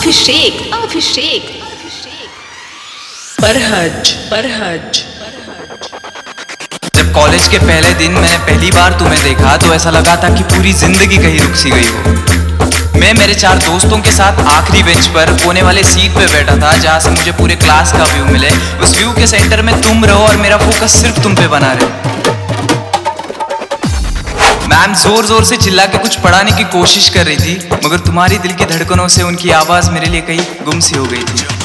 अभिषेक परहज। जब कॉलेज के पहले दिन मैंने पहली बार तुम्हें देखा तो ऐसा लगा था कि पूरी जिंदगी कहीं रुक सी गई हो। मैं मेरे 4 दोस्तों के साथ आखिरी बेंच पर कोने वाले सीट पे बैठा था, जहाँ से मुझे पूरे क्लास का व्यू मिले। उस व्यू के सेंटर में तुम रहो और मेरा फोकस सिर्फ तुम पे बना रहे। मैम जोर जोर से चिल्ला के कुछ पढ़ाने की कोशिश कर रही थी, मगर तुम्हारी दिल की धड़कनों से उनकी आवाज मेरे लिए कहीं गुम सी हो गई थी।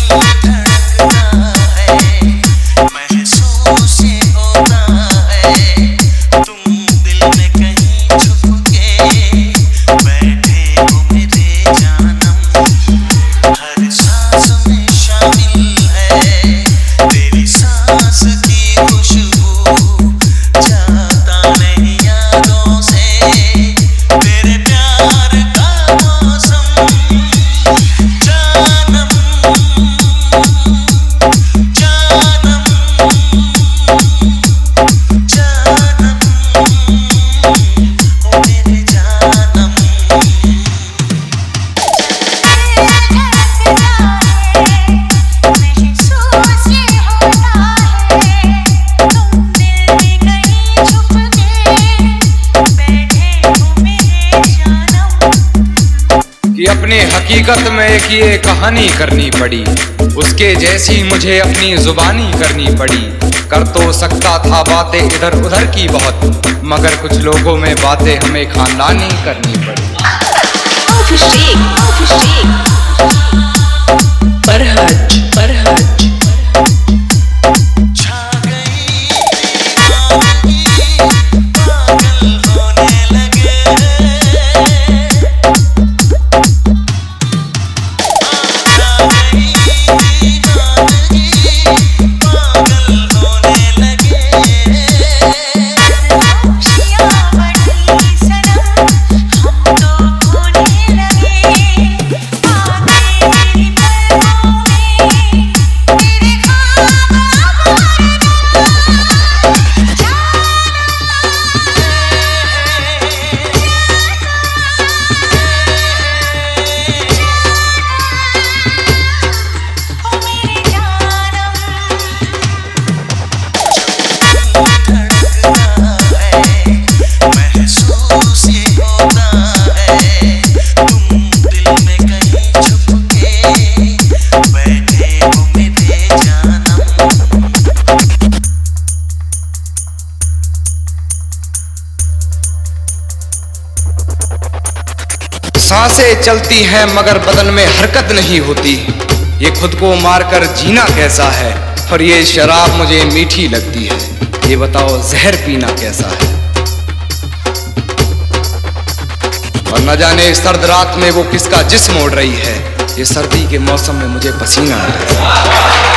कि अपने हकीकत में एक ये कहानी करनी पड़ी, उसके जैसी मुझे अपनी जुबानी करनी पड़ी। कर तो सकता था बातें इधर उधर की बहुत, मगर कुछ लोगों में बातें हमें खानदानी करनी पड़ी। अभिषेक परहज। सांसें चलती हैं मगर बदन में हरकत नहीं होती। ये खुद को मारकर जीना कैसा है, और ये शराब मुझे मीठी लगती है। ये बताओ जहर पीना कैसा है। और न जाने सर्द रात में वो किसका जिस्म ओढ़ रही है। ये सर्दी के मौसम में मुझे पसीना आ रहा है।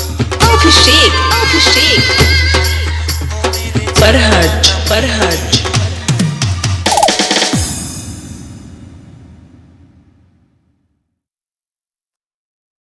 अभिषेक परहज।